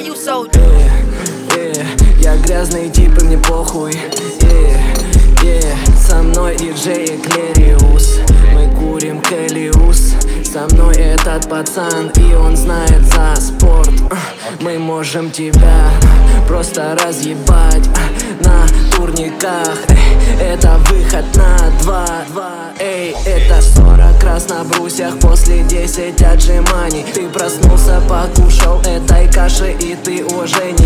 you so Я грязный тип и мне похуй. Со мной диджей Эклериус. Мы курим Келиус. Со мной этот пацан, и он знает за спорт. Мы можем тебя просто разъебать на турниках. Это выход на 2. Это 40 раз на брусьях после 10 отжиманий. Ты проснулся, покушал этой каши, и ты уже не